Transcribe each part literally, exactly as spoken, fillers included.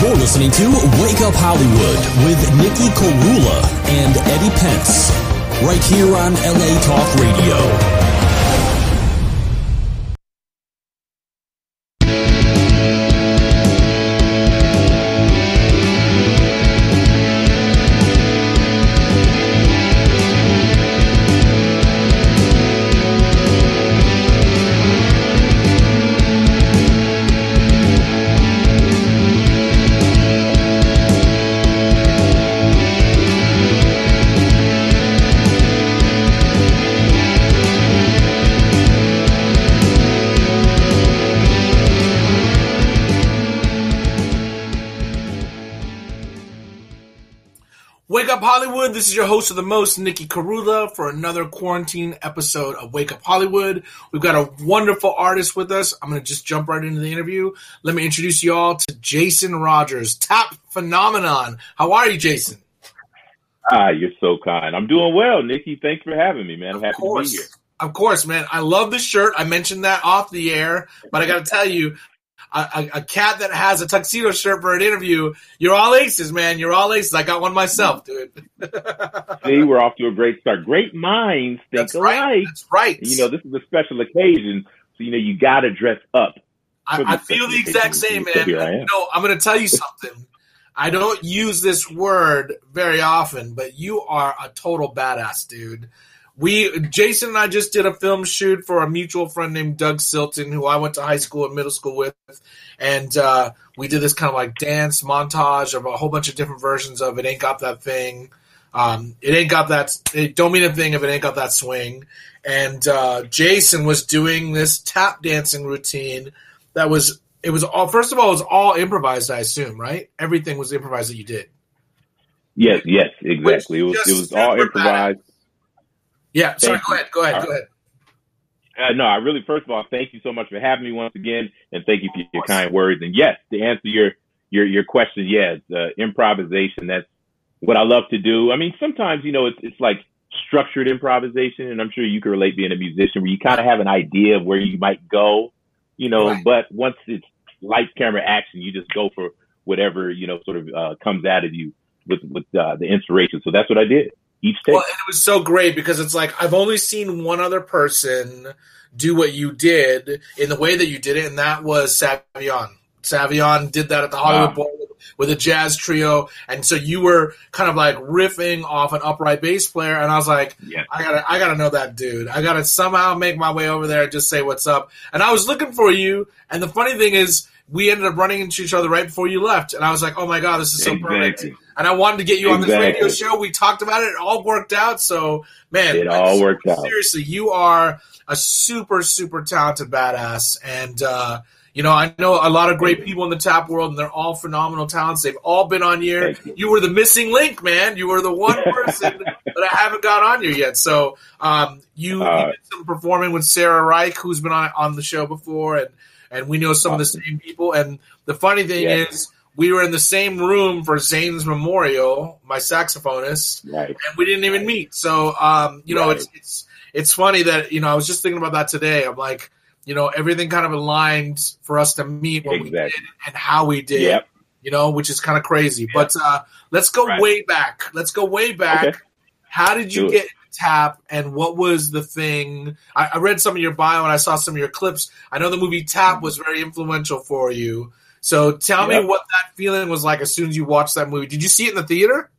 You're listening to Wake Up Hollywood with Nikki Korula and Eddie Pence, right here on L A Talk Radio. Wake Up Hollywood, this is your host of the most, Nikki Korula, for another quarantine episode of Wake Up Hollywood. We've got a wonderful artist with us. I'm going to just jump right into the interview. Let me introduce you all to Jason Rogers, Tap Phenomenon. How are you, Jason? Ah, you're so kind. I'm doing well, Nikki. Thanks for having me, man. I'm happy to be here. Of course, man. I love the shirt. I mentioned that off the air, but I got to tell you, A, a, a cat that has a tuxedo shirt for an interview, you're all aces, man. You're all aces. I got one myself, dude. See, we're off to a great start. Great minds think That's alike. Right. That's right. And, you know, this is a special occasion, so, you know, you got to dress up. I, I feel the exact same, man. You know, I'm going to tell you something. I don't use this word very often, but you are a total badass, dude. We, Jason and I just did a film shoot for a mutual friend named Doug Silton, who I went to high school and middle school with. And uh, we did this kind of like dance montage of a whole bunch of different versions of It Ain't Got That Thing. Um, it ain't got that, it don't mean a thing if it ain't got that swing. And uh, Jason was doing this tap dancing routine that was, it was all, first of all, it was all improvised, I assume, right? Everything was improvised that you did. Yes, yes, exactly. It was, it was all improvised. Bad. Yeah, sorry, go ahead, go ahead, go ahead. Uh, no, I really, first of all, thank you so much for having me once again, and thank you for your kind words. And yes, to answer your your your question, yes, uh, improvisation, that's what I love to do. I mean, sometimes, you know, it's it's like structured improvisation, and I'm sure you can relate being a musician, where you kind of have an idea of where you might go, you know, right. But once it's lights, camera, action, you just go for whatever, you know, sort of uh, comes out of you with, with uh, the inspiration. So that's what I did. Each take. Well, and it was so great because it's like I've only seen one other person do what you did in the way that you did it, and that was Savion. Savion did that at the Hollywood wow. Bowl with a jazz trio, and so you were kind of like riffing off an upright bass player, and I was like, yeah. I gotta, I gotta know that dude. I gotta somehow make my way over there and just say what's up. And I was looking for you, and the funny thing is, we ended up running into each other right before you left, and I was like, oh my god, this is so exactly. perfect. And I wanted to get you on exactly. this radio show. We talked about it. It all worked out. So, man. It all like, worked out. Seriously, you are a super, super talented badass. And, uh, you know, I know a lot of great people in the tap world, and they're all phenomenal talents. They've all been on here. You. you were the missing link, man. You were the one person that I haven't got on here yet. So um, you, uh, you did some performing with Sarah Reich, who's been on, on the show before, and, and we know some awesome. of the same people. And the funny thing yeah. is, we were in the same room for Zane's memorial, my saxophonist, right. and we didn't even meet. So, um, you know, right. it's it's it's funny that, you know, I was just thinking about that today. I'm like, you know, everything kind of aligned for us to meet what exactly. we did and how we did, yep. you know, which is kind of crazy. Yep. But uh, let's go right. way back. Let's go way back. Okay. How did you Do get it. Tap, and what was the thing? I, I read some of your bio and I saw some of your clips. I know the movie Tap was very influential for you. So tell yep. me what that feeling was like as soon as you watched that movie. Did you see it in the theater?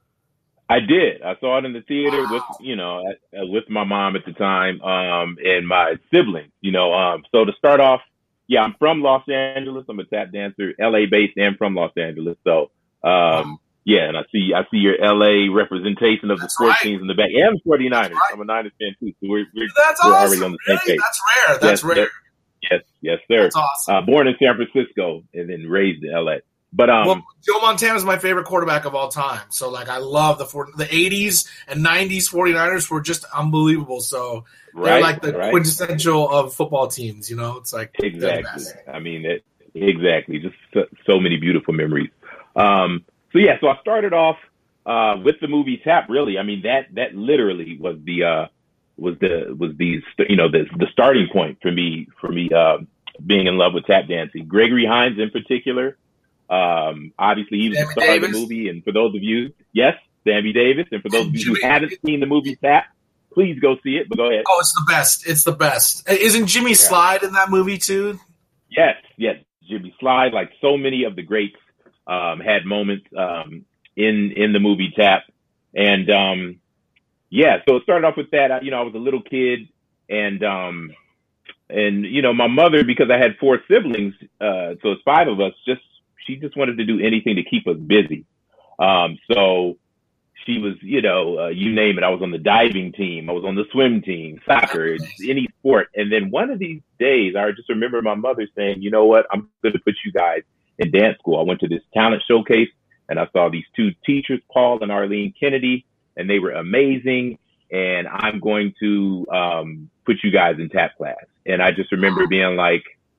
I did. I saw it in the theater wow. with, you know, with my mom at the time, um, and my siblings, you know. Um, so to start off, yeah, I'm from Los Angeles. I'm a tap dancer, L A based and from Los Angeles. So, um, wow. yeah, and I see I see your L A representation of That's the sports right. teams in the back, and the forty-niners. Right. I'm a Niners fan too, so we're, we're, That's we're awesome. already on the same really? page. That's rare. That's yes, rare. Yes. Yes, yes, sir. That's awesome. Uh, born in San Francisco and then raised in L A. But um, well, Joe Montana is my favorite quarterback of all time. So, like, I love the the eighties and nineties forty-niners were just unbelievable. So they're right, like the right. quintessential of football teams. You know, it's like exactly. I mean, it, exactly. Just so, so many beautiful memories. Um, so yeah, so I started off uh, with the movie Tap. Really, I mean that that literally was the uh, was the was the you know the the starting point for me for me uh, being in love with tap dancing. Gregory Hines in particular. Um, obviously, he was Sammy the star Davis. of the movie. And for those of you, yes, Sammy Davis. And for those of you who haven't seen the movie Tap, please go see it. But go ahead. Oh, it's the best. It's the best. Isn't Jimmy yeah. Slide in that movie too? Yes, yes. Jimmy Slide, like so many of the greats, um, had moments um, in in the movie Tap. And um, yeah, so it started off with that. I, you know, I was a little kid, and um, and you know, my mother, because I had four siblings, uh, so it's five of us. Just she just wanted to do anything to keep us busy. Um, so she was, you know, uh, you name it. I was on the diving team. I was on the swim team, soccer, any sport. And then one of these days, I just remember my mother saying, you know what, I'm going to put you guys in dance school. I went to this talent showcase and I saw these two teachers, Paul and Arlene Kennedy, and they were amazing. And I'm going to um, put you guys in tap class. And I just remember being like,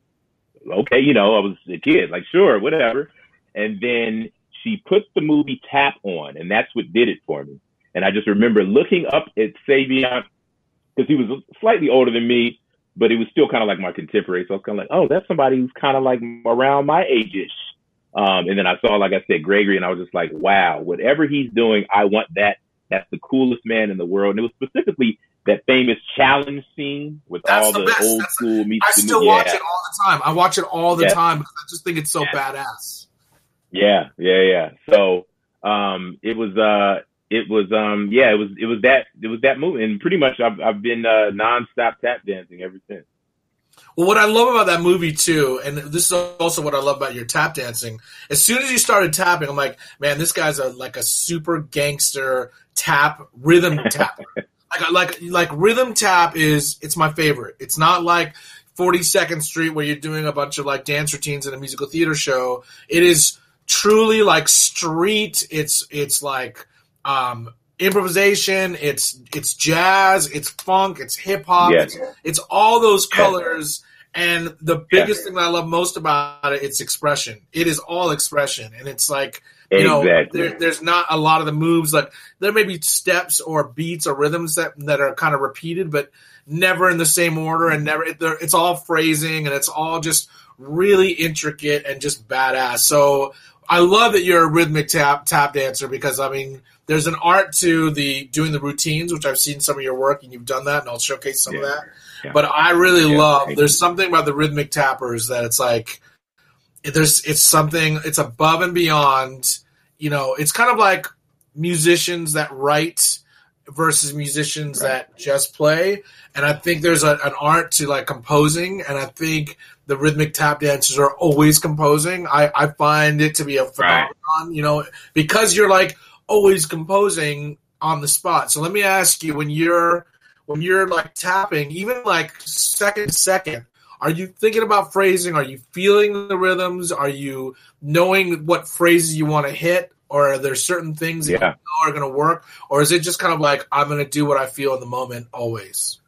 okay, you know, I was a kid, like, sure, whatever. And then she put the movie Tap on, and that's what did it for me. And I just remember looking up at Savion, because he was slightly older than me, but he was still kind of like my contemporary. So I was kind of like, oh, that's somebody who's kind of like around my age-ish. Um, and then I saw, like I said, Gregory, and I was just like, wow, whatever he's doing, I want that. That's the coolest man in the world. And it was specifically that famous challenge scene with that's all the, the old that's school meets I still the watch yeah. it all the time. I watch it all the yeah. time because I just think it's so yeah. badass. Yeah, yeah, yeah. So um, it was, uh, it was, um, yeah, it was, it was that, it was that movie, and pretty much I've, I've been uh, nonstop tap dancing ever since. Well, what I love about that movie too, and this is also what I love about your tap dancing. As soon as you started tapping, I'm like, man, this guy's a like a super gangster tap rhythm tapper. like, like, like rhythm tap is it's my favorite. It's not like forty-second Street where you're doing a bunch of like dance routines in a musical theater show. It is truly like street. It's it's like um, improvisation. It's it's jazz. It's funk. It's hip hop. Yes. It's, it's all those colors. And the biggest yes. thing that I love most about it, it's expression. It is all expression, and it's like you exactly. know, there, there's not a lot of the moves. Like there may be steps or beats or rhythms that that are kind of repeated, but never in the same order, and never. It's all phrasing, and it's all just really intricate and just badass. So I love that you're a rhythmic tap tap dancer because I mean, there's an art to the doing the routines, which I've seen some of your work, and you've done that, and I'll showcase some yeah. of that. Yeah. But I really yeah, love. There's something about the rhythmic tappers that it's like there's it's something. It's above and beyond. You know, it's kind of like musicians that write versus musicians right. that just play. And I think there's a, an art to like composing, and I think the rhythmic tap dancers are always composing. I, I find it to be a phenomenon, right. you know, because you're like always composing on the spot. So let me ask you, when you're when you're like tapping, even like second to second, are you thinking about phrasing? Are you feeling the rhythms? Are you knowing what phrases you want to hit? Or are there certain things that yeah. you know are going to work? Or is it just kind of like, I'm going to do what I feel in the moment always?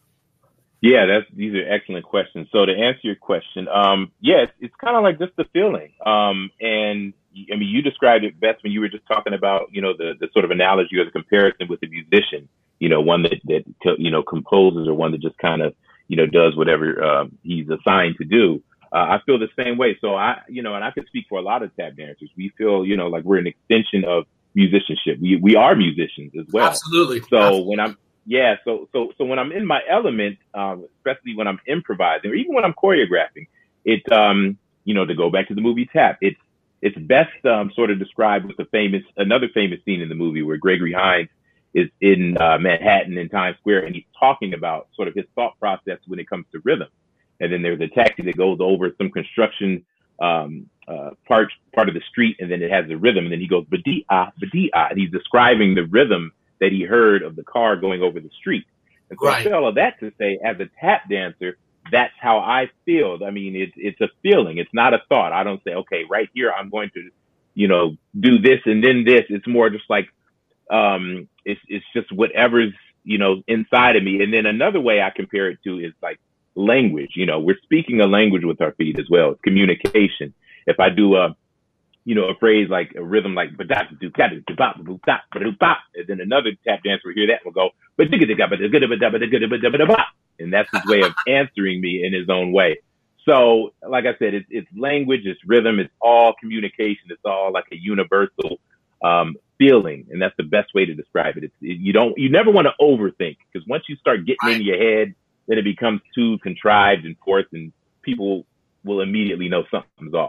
Yeah, that's these are excellent questions. So to answer your question, um, yeah, it's, it's kind of like just the feeling. Um, and I mean, you described it best when you were just talking about, you know, the, the sort of analogy or the comparison with the musician, you know, one that, that, you know, composes or one that just kind of, you know, does whatever uh, he's assigned to do. Uh, I feel the same way. So I, you know, and I could speak for a lot of tap dancers. We feel, you know, like we're an extension of musicianship. We we are musicians as well. Absolutely. So Absolutely. when I'm, yeah, so so so when I'm in my element, um, especially when I'm improvising or even when I'm choreographing, it, um, you know, to go back to the movie Tap, it's it's best um, sort of described with the famous another famous scene in the movie where Gregory Hines is in uh, Manhattan in Times Square, and he's talking about sort of his thought process when it comes to rhythm. And then there's a taxi that goes over some construction um, uh, part part of the street, and then it has the rhythm. And then he goes, ba-dee-ah, ba-dee-ah. And he's describing the rhythm that he heard of the car going over the street. And so right. I say all of that to say, as a tap dancer, that's how I feel. I mean, it's it's a feeling. It's not a thought. I don't say, okay, right here, I'm going to, you know, do this and then this. It's more just like, um, it's it's just whatever's, you know, inside of me. And then another way I compare it to is like, language. You know, we're speaking a language with our feet as well. It's communication. If I do a, you know, a phrase like a rhythm like, and then another tap dancer will hear that and will go, and that's his way of answering me in his own way. So, like I said, it's, it's language, it's rhythm, it's all communication, it's all like a universal um, feeling, and that's the best way to describe it. It's it, you don't you never want to overthink, because once you start getting in your head, then it becomes too contrived and forced, and people will immediately know something's off.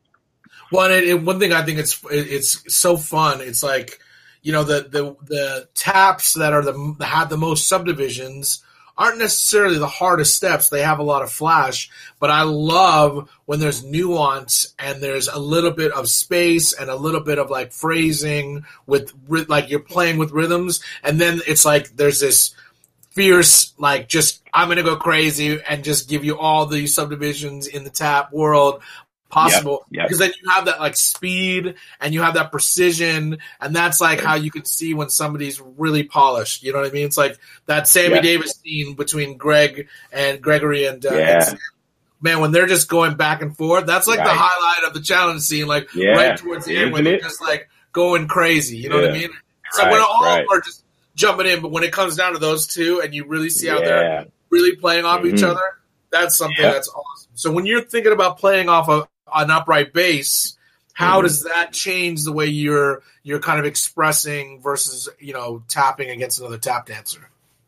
Well, and, and one thing I think it's it's so fun. It's like, you know, the the the taps that are the that have the most subdivisions aren't necessarily the hardest steps. They have a lot of flash, but I love when there's nuance and there's a little bit of space and a little bit of like phrasing with, like, you're playing with rhythms, and then it's like there's this fierce, like, just I'm gonna go crazy and just give you all the subdivisions in the tap world possible, yep, yep. because then you have that like speed and you have that precision, and that's like how you can see when somebody's really polished. You know what I mean? It's like that Sammy yes. Davis scene between Greg and Gregory and, uh, yeah. and Sam. Man, when they're just going back and forth, that's like right. the highlight of the challenge scene, like yeah. right towards the end when they're just like going crazy. You know yeah. what I mean? So right, when all right. of them are just jumping in, but when it comes down to those two and you really see how yeah. they're really playing off mm-hmm. each other, that's something yeah. that's awesome. So when you're thinking about playing off a an upright bass, how mm-hmm. does that change the way you're you're kind of expressing versus, you know, tapping against another tap dancer?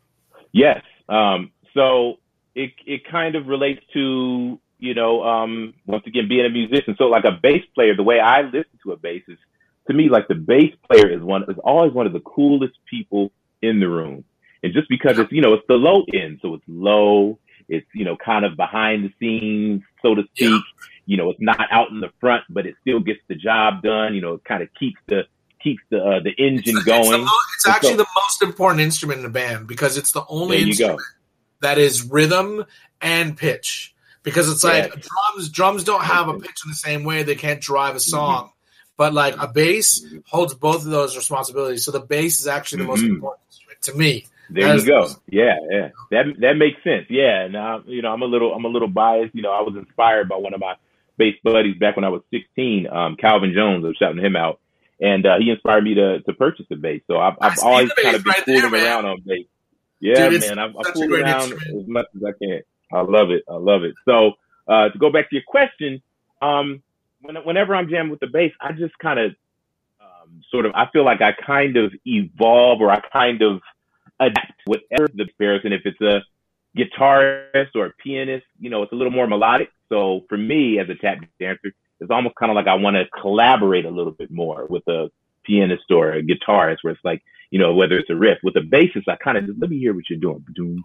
Yes. Um, so it it kind of relates to, you know, um, once again, being a musician. So like a bass player, the way I listen to a bass is, to me, like the bass player is one is always one of the coolest people in the room. And just because it's, you know, it's the low end, so it's low, it's, you know, kind of behind the scenes, so to speak. Yeah. You know, it's not out in the front, but it still gets the job done. You know, it kind of keeps the keeps the uh, the engine it's, going. It's, the, it's actually so, the most important instrument in a band, because it's the only instrument go. that is rhythm and pitch. Because it's like yeah. drums, drums don't have a pitch in the same way. They can't drive a song. Mm-hmm. But like a bass mm-hmm. holds both of those responsibilities. So the bass is actually the most mm-hmm. important instrument to me. There that you go. The yeah, yeah. That that makes sense. Yeah. Now, you know, I'm a little I'm a little biased. You know, I was inspired by one of my bass buddies back when I was sixteen, um, Calvin Jones. I was shouting him out, and uh, he inspired me to to purchase a bass. So I've, I've always kind of been right fooling there, around on bass. Yeah, Dude, man, I've, I've fooled around instrument. as much as I can. I love it. I love it. So uh, to go back to your question, um, when, whenever I'm jamming with the bass, I just kind of um, sort of I feel like I kind of evolve, or I kind of adapt whatever the comparison. If it's a guitarist or a pianist, you know, it's a little more melodic. So for me as a tap dancer, it's almost kind of like I want to collaborate a little bit more with a pianist or a guitarist, where it's like, you know, whether it's a riff. With a bassist, I kind of just, let me hear what you're doing.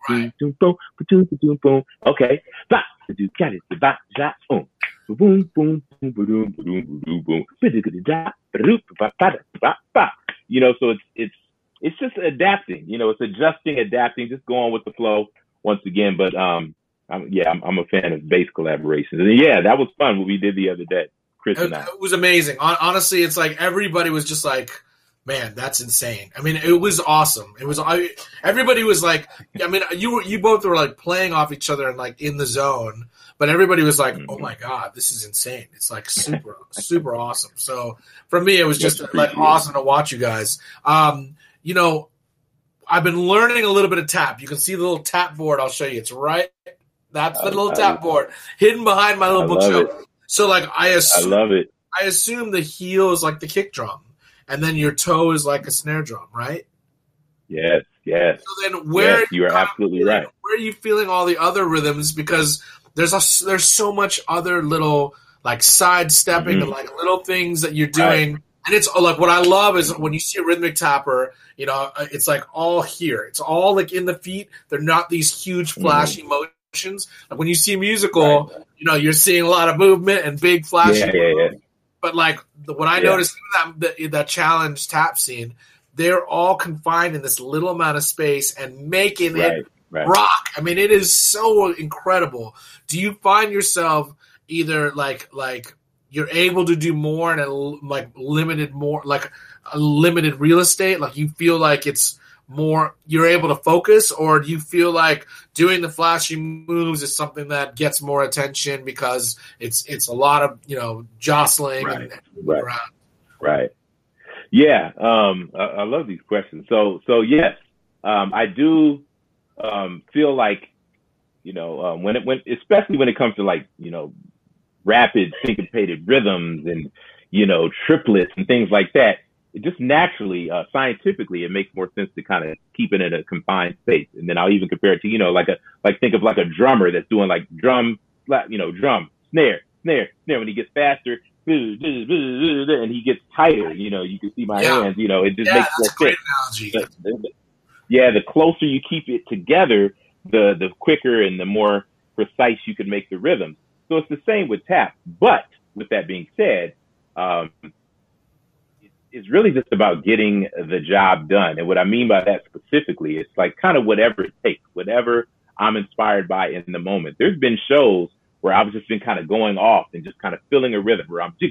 Okay. You know, so it's, it's, it's just adapting, you know, it's adjusting, adapting, just going with the flow once again. But, um, I'm, yeah, I'm, I'm a fan of bass collaborations. And yeah, that was fun what we did the other day, Chris and I. It was amazing. Honestly, it's like everybody was just like, man, that's insane. I mean, it was awesome. It was, I, everybody was like, I mean, you were, you both were like playing off each other and like in the zone, but everybody was like, mm-hmm. oh my God, this is insane. It's like super, super awesome. So for me, it was just like awesome to watch you guys. Um, you know, I've been learning a little bit of tap. You can see the little tap board. I'll show you. It's right. That's the little I, tap I, board hidden behind my little bookshelf. So like, I assume, I love it. I assume the heel is like the kick drum, and then your toe is like a snare drum, right? Yes, yes. So then where yes, you are absolutely feeling, right. Where are you feeling all the other rhythms? Because there's a, there's so much other little like sidestepping mm-hmm. and like little things that you're doing. Right. And it's like, what I love is when you see a rhythmic tapper, you know, it's like all here. It's all like in the feet. They're not these huge flashy mm-hmm. motions. Like when you see musical, right. you know, you're seeing a lot of movement and big flashy. Yeah, yeah, yeah. But like the, what I yeah. noticed in that, the, that challenge tap scene, they're all confined in this little amount of space and making right, it right. rock. I mean, it is so incredible. Do you find yourself either like like you're able to do more in a like limited more like a limited real estate? Like you feel like it's more you're able to focus, or do you feel like doing the flashy moves is something that gets more attention because it's it's a lot of, you know, jostling right. and, and right. around? Right. Yeah. Um, I, I love these questions. So so yes, um, I do um, feel like You know, um, when it when especially when it comes to like, you know, rapid syncopated rhythms and, you know, triplets and things like that, it just naturally, uh, scientifically, it makes more sense to kind of keep it in a confined space. And then I'll even compare it to, you know, like a, like think of like a drummer that's doing like drum, you know, drum, snare, snare, snare. When he gets faster and he gets tighter, you know, you can see my yeah. hands, you know, it just yeah, makes that's more a great sense. analogy. Yeah, the closer you keep it together, the the quicker and the more precise you can make the rhythm. So it's the same with tap. But with that being said, um, it's really just about getting the job done. And what I mean by that specifically, it's like kind of whatever it takes, whatever I'm inspired by in the moment. There's been shows where I've just been kind of going off and just kind of feeling a rhythm where I'm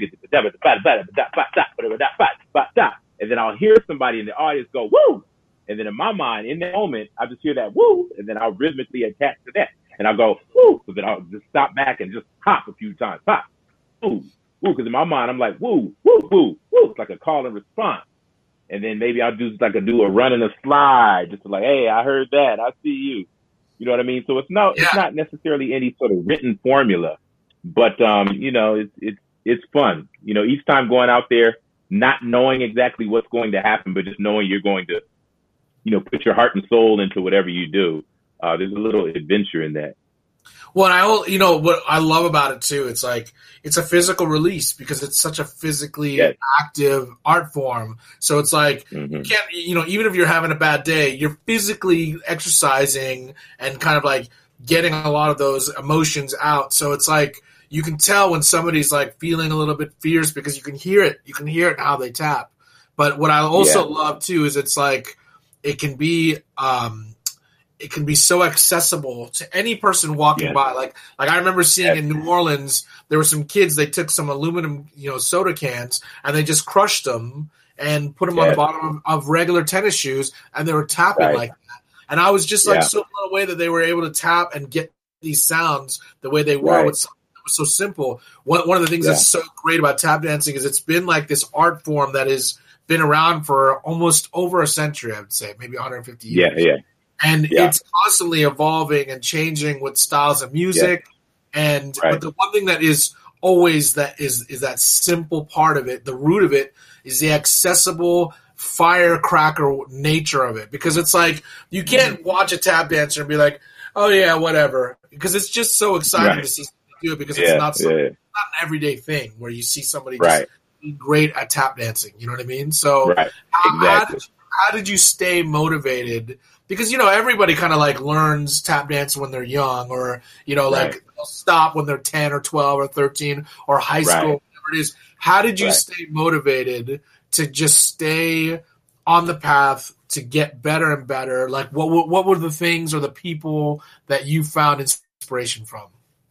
and then I'll hear somebody in the audience go, woo! And then in my mind, in that moment, I just hear that woo, and then I'll rhythmically attach to that. And I'll go, woo, so then I'll just stop back and just hop a few times. Hop, woo, woo, because in my mind, I'm like, woo, woo, woo, woo. It's like a call and response. And then maybe I'll do like a do a run and a slide, just like, hey, I heard that. I see you. You know what I mean? So it's no, yeah. it's not necessarily any sort of written formula, but, um, you know, it's, it's, it's fun. You know, each time going out there, not knowing exactly what's going to happen, but just knowing you're going to, you know, put your heart and soul into whatever you do. Uh, there's a little adventure in that. Well, and I, you know, what I love about it too, it's like, it's a physical release because it's such a physically yes. active art form. So it's like, mm-hmm. you can't, you know, even if you're having a bad day, you're physically exercising and kind of like getting a lot of those emotions out. So it's like, you can tell when somebody's like feeling a little bit fierce because you can hear it. You can hear it in how they tap. But what I also yeah. love too is it's like, it can be, um, it can be so accessible to any person walking yeah. by. Like, like I remember seeing yeah. in New Orleans, there were some kids, they took some aluminum, you know, soda cans and they just crushed them and put them yeah. on the bottom of, of regular tennis shoes. And they were tapping right. like that. And I was just like yeah. so blown away that they were able to tap and get these sounds the way they were right. with something that was so simple. One, one of the things yeah. that's so great about tap dancing is it's been like this art form that has been around for almost over a century, I would say, maybe one hundred fifty years. Yeah, yeah. And yeah. it's constantly evolving and changing with styles of music. Yeah. And right. but the one thing that is always that is is that simple part of it, the root of it, is the accessible firecracker nature of it. Because it's like you can't mm-hmm. watch a tap dancer and be like, oh yeah, whatever. Because it's just so exciting right. to see somebody do it because yeah, it's not some, yeah. not an everyday thing where you see somebody just right. be great at tap dancing. You know what I mean? So right. how, exactly. how, did, how did you stay motivated? Because, you know, everybody kind of like learns tap dance when they're young or, you know, like right. they'll stop when they're ten or twelve or thirteen or high school, right. whatever it is. How did you right. stay motivated to just stay on the path to get better and better? Like what, what were the things or the people that you found inspiration from?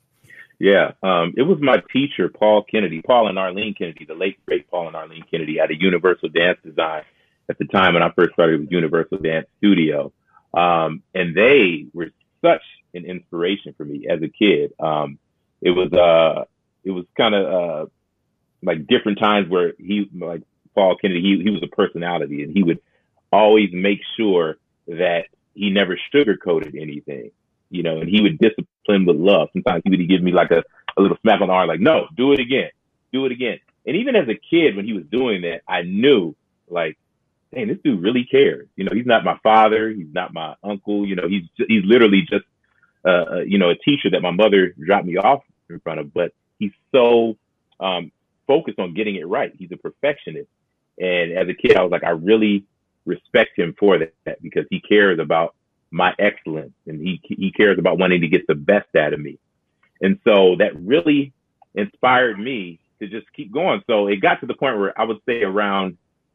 Yeah, um, it was my teacher, Paul Kennedy, Paul and Arlene Kennedy, the late, great Paul and Arlene Kennedy at a Universal Dance Design at the time when I first started with Universal Dance Studio. Um, and they were such an inspiration for me as a kid. Um, it was, uh, it was kind of, uh, like different times where he, like Paul Kennedy, he, he was a personality and he would always make sure that he never sugarcoated anything, you know, and he would discipline with love. Sometimes he would give me like a, a little smack on the arm, like, no, do it again, do it again. And even as a kid, when he was doing that, I knew like, dang, this dude really cares. You know, he's not my father. He's not my uncle. You know, he's he's literally just, uh, you know, a teacher that my mother dropped me off in front of. But he's so um, focused on getting it right. He's a perfectionist. And as a kid, I was like, I really respect him for that because he cares about my excellence and he he cares about wanting to get the best out of me. And so that really inspired me to just keep going. So it got to the point where I would say around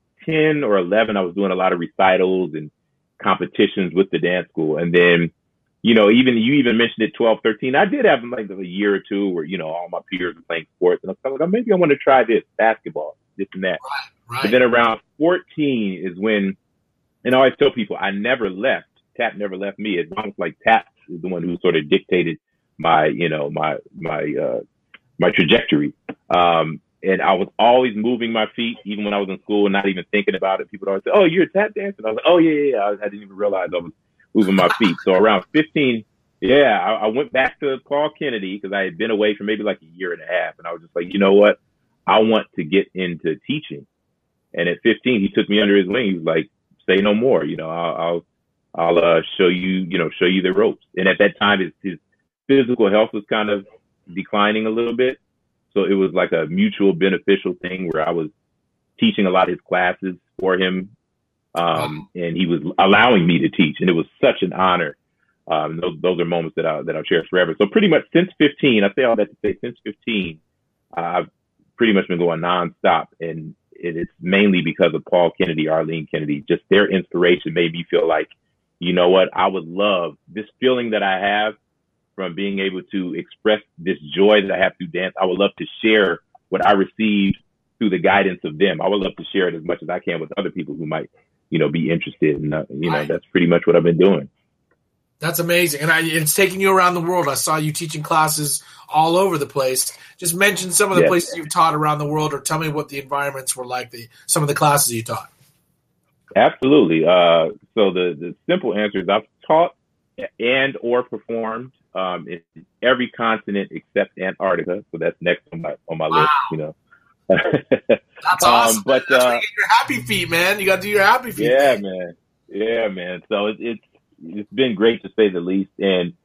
ten or eleven, I was doing a lot of recitals and competitions with the dance school. And then, you know, even you even mentioned it, twelve, thirteen, I did have like a year or two where, you know, all my peers were playing sports and I was like, oh, maybe I want to try this basketball, this and that. Right, right. But then around fourteen is when, and I always tell people I never left. Tap never left me. It's almost like Tap is the one who sort of dictated my, you know, my, my, uh, my trajectory. Um, And I was always moving my feet, even when I was in school and not even thinking about it. People would always say, oh, you're a tap dancer? And I was like, oh, yeah, yeah, yeah. I, I didn't even realize I was moving my feet. So around fifteen, Yeah, I, I went back to Paul Kennedy because I had been away for maybe like a year and a half. And I was just like, you know what? I want to get into teaching. And at fifteen, he took me under his wing. He was like, say no more. You know, I'll, I'll, I'll uh, show you, you know, show you the ropes. And at that time, his, his physical health was kind of declining a little bit. So it was like a mutual beneficial thing where I was teaching a lot of his classes for him. Um, and he was allowing me to teach. And it was such an honor. Um, those, those are moments that I, that I'll cherish forever. So pretty much since fifteen, I say all that to say since fifteen, uh, I've pretty much been going nonstop. And it, it's mainly because of Paul Kennedy, Arlene Kennedy, just their inspiration made me feel like, you know what, I would love this feeling that I have from being able to express this joy that I have through dance. I would love to share what I received through the guidance of them. I would love to share it as much as I can with other people who might, you know, be interested. And, uh, you know, right. That's pretty much what I've been doing. That's amazing. And I, it's taking you around the world. I saw you teaching classes all over the place. Just mention some of the yes. places you've taught around the world, or tell me what the environments were like, the some of the classes you taught. Absolutely. Uh, so the, the simple answer is I've taught and or performed um, in every continent except Antarctica. So that's next on my on my wow. list, you know. That's awesome. Um, but that's uh, where you get your happy feet, man. You got to do your happy feet. Yeah, man. man. Yeah, man. So it, it's it's been great to say the least. And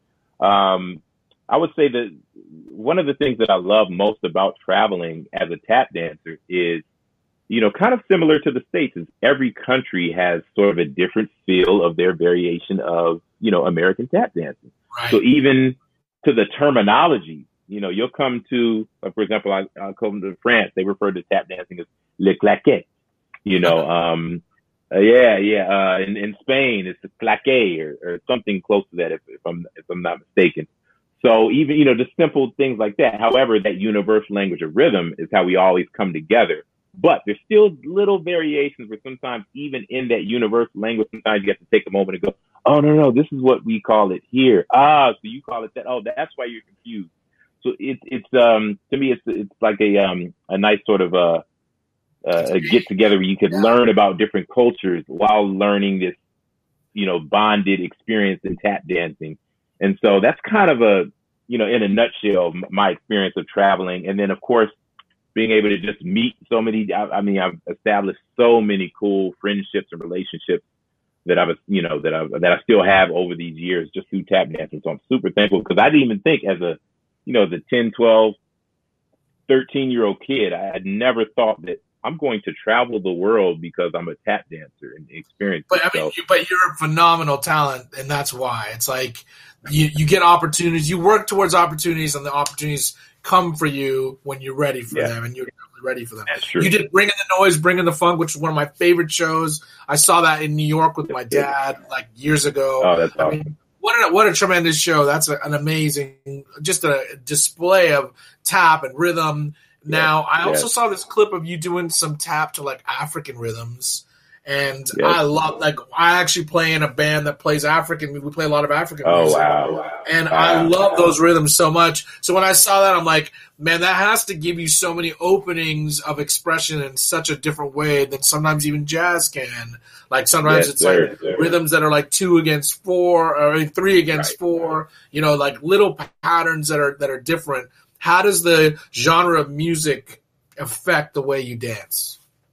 um, I would say that one of the things that I love most about traveling as a tap dancer is, you know, kind of similar to the States, is every country has sort of a different feel of their variation of, you know, American tap dancing. Right. So even to the terminology, you know, you'll come to, uh, for example, I, I'll come to France, they refer to tap dancing as le claquet, you know, um, uh, yeah, yeah. Uh, in, in Spain, it's the claquet or, or something close to that, if, if I'm if I'm not mistaken. So even, you know, just simple things like that. However, that universal language of rhythm is how we always come together. But there's still little variations where sometimes even in that universal language, sometimes you have to take a moment and go, oh, no, no, this is what we call it here. Ah, so you call it that. Oh, that's why you're confused. So it's, it's, um, to me, it's, it's like a, um, a nice sort of, uh, uh, a get together where you can yeah. learn about different cultures while learning this, you know, bonded experience in tap dancing. And so that's kind of a, you know, in a nutshell, my experience of traveling. And then, of course, being able to just meet so many, I, I mean, I've established so many cool friendships and relationships that I've, you know, that I that I still have over these years just through tap dancing. So I'm super thankful, because I didn't even think as a, you know, the ten, twelve, thirteen year old kid, I had never thought that I'm going to travel the world because I'm a tap dancer and experience. But I mean, so, you, but you're a phenomenal talent, and that's why it's like you, you get opportunities, you work towards opportunities, and the opportunities come for you when you're ready for yeah. them, and you're ready for them. That's true. You did Bring in the Noise, Bring in the Funk, which is one of my favorite shows. I saw that in New York with my dad like years ago. Oh, that's I awesome. mean, what a, what a tremendous show. That's a, an amazing, just a display of tap and rhythm. Now, yeah. I also yeah. saw this clip of you doing some tap to like African rhythms. And yeah. I love, like, I actually play in a band that plays African. We play a lot of African oh, music. Wow. And wow. I love those rhythms so much. So when I saw that, I'm like, man, that has to give you so many openings of expression in such a different way than sometimes even jazz can. Like sometimes yes, it's sir, like sir. rhythms that are like two against four or three against right. four, you know, like little patterns that are, that are different. How does the genre of music affect the way you dance?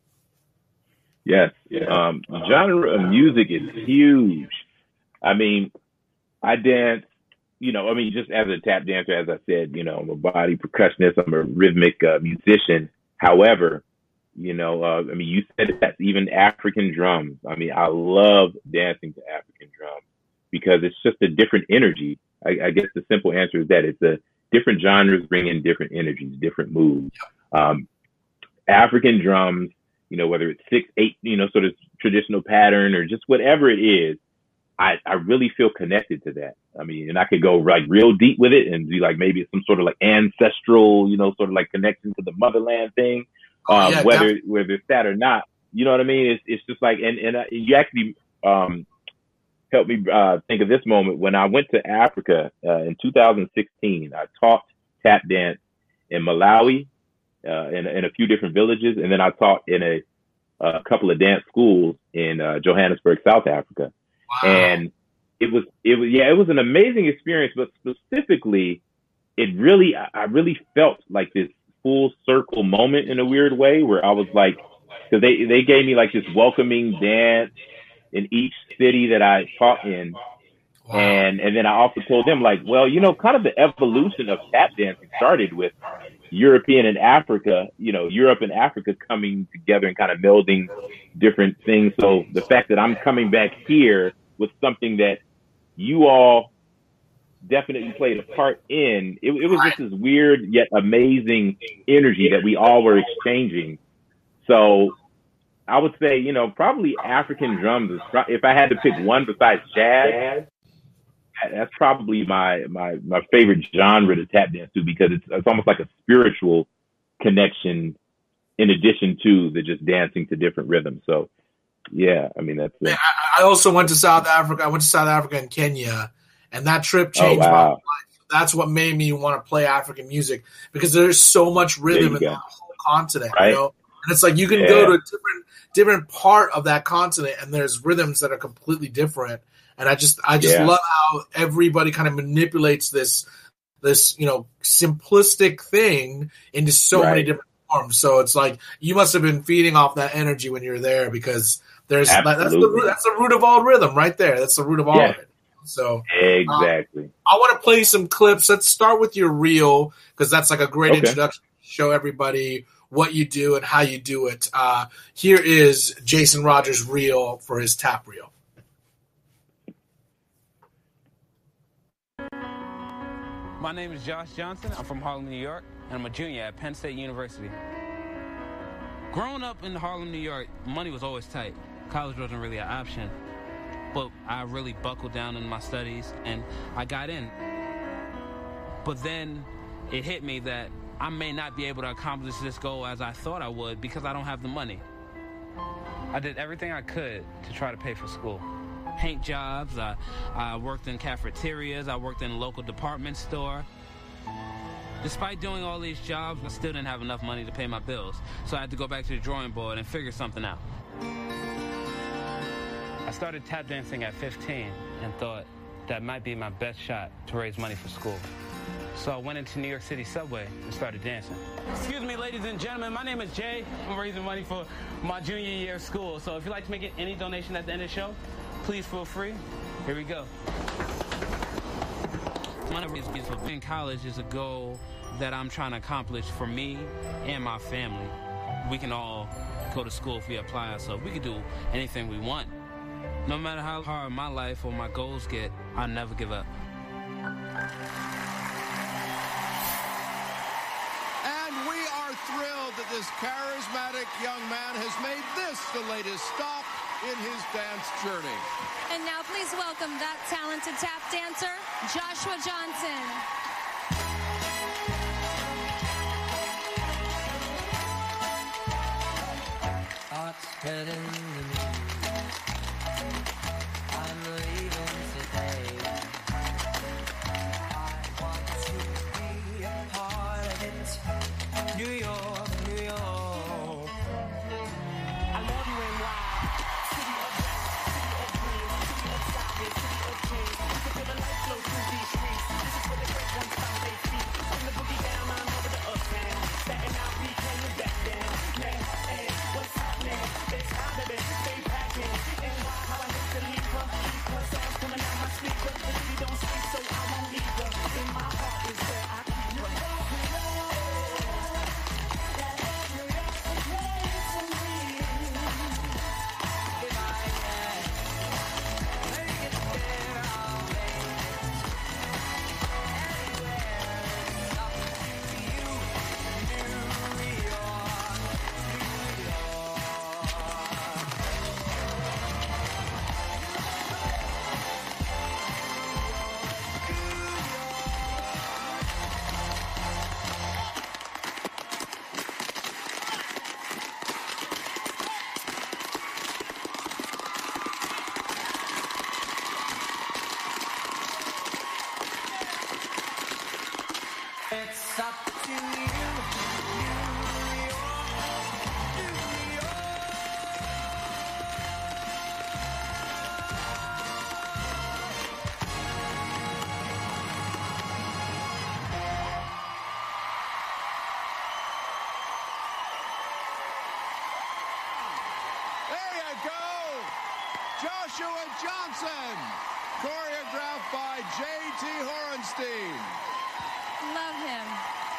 Yes. Um, genre of music is huge. I mean, I dance, you know, I mean, just as a tap dancer, as I said, you know, I'm a body percussionist, I'm a rhythmic uh, musician. However, you know, uh, I mean, you said that even African drums. I mean, I love dancing to African drums because it's just a different energy. I, I guess the simple answer is that it's a different genres bring in different energies, different moves. Um, African drums, you know, whether it's six, eight, you know, sort of traditional pattern or just whatever it is, I, I really feel connected to that. I mean, and I could go like real deep with it and be like, maybe it's some sort of like ancestral, you know, sort of like connection to the motherland thing, um, oh, yeah, whether, definitely. whether it's that or not, you know what I mean? It's, it's just like, and, and uh, you actually, um, helped me, uh, think of this moment when I went to Africa, uh, in two thousand sixteen. I taught tap dance in Malawi, Uh, in, in a few different villages. And then I taught in a, a couple of dance schools in uh, Johannesburg, South Africa. Wow. And it was it was yeah, it was an amazing experience, but specifically, it really I really felt like this full circle moment in a weird way where I was like, because they they gave me like this welcoming dance in each city that I taught in. Wow. And and then I also told them, like, well, you know, kind of the evolution of tap dancing started with European and Africa, you know, Europe and Africa coming together and kind of melding different things. So the fact that I'm coming back here with something that you all definitely played a part in, it, it was just this weird yet amazing energy that we all were exchanging. So I would say, you know, probably African drums is, if I had to pick one besides jazz, that's probably my, my, my favorite genre to tap dance to, because it's, it's almost like a spiritual connection in addition to the just dancing to different rhythms. So, yeah, I mean, that's it. Man, I also went to South Africa. I went to South Africa and Kenya, and that trip changed oh, wow. my life. That's what made me want to play African music, because there's so much rhythm in the whole continent, right? You know? And it's like you can yeah. go to a different different part of that continent, and there's rhythms that are completely different. And I just, I just yeah. love how everybody kind of manipulates this, this, you know, simplistic thing into so right. many different forms. So it's like, you must have been feeding off that energy when you're there, because there's, like, that's the root, that's the root of all rhythm right there. That's the root of all yeah. of it. So exactly. Um, I want to play some clips. Let's start with your reel, because that's like a great okay. introduction. Show everybody what you do and how you do it. Uh, here is Jason Rogers' reel for his tap reel. My name is Josh Johnson. I'm from Harlem, New York, and I'm a junior at Penn State University. Growing up in Harlem, New York, money was always tight. College wasn't really an option, but I really buckled down in my studies, and I got in. But then it hit me that I may not be able to accomplish this goal as I thought I would, because I don't have the money. I did everything I could to try to pay for school. Paint jobs, I, I worked in cafeterias, I worked in a local department store. Despite doing all these jobs, I still didn't have enough money to pay my bills, so I had to go back to the drawing board and figure something out. I started tap dancing at fifteen and thought that might be my best shot to raise money for school. So I went into New York City subway and started dancing. Excuse me, ladies and gentlemen, my name is Jay. I'm raising money for my junior year of school, so if you'd like to make any donation at the end of the show, please feel free. Here we go. One of these beautiful in college is a goal that I'm trying to accomplish for me and my family. We can all go to school if we apply ourselves. We can do anything we want. No matter how hard my life or my goals get, I'll never give up. And we are thrilled that this charismatic young man has made this the latest stop in his dance journey. And now please welcome that talented tap dancer, Joshua Johnson. Heart's spreading the news. I'm leaving today. I want to be a part of it. New York, New York. I love you, N Y. What's happening? It's time to be Joshua Johnson, choreographed by J T Horenstein. Love him.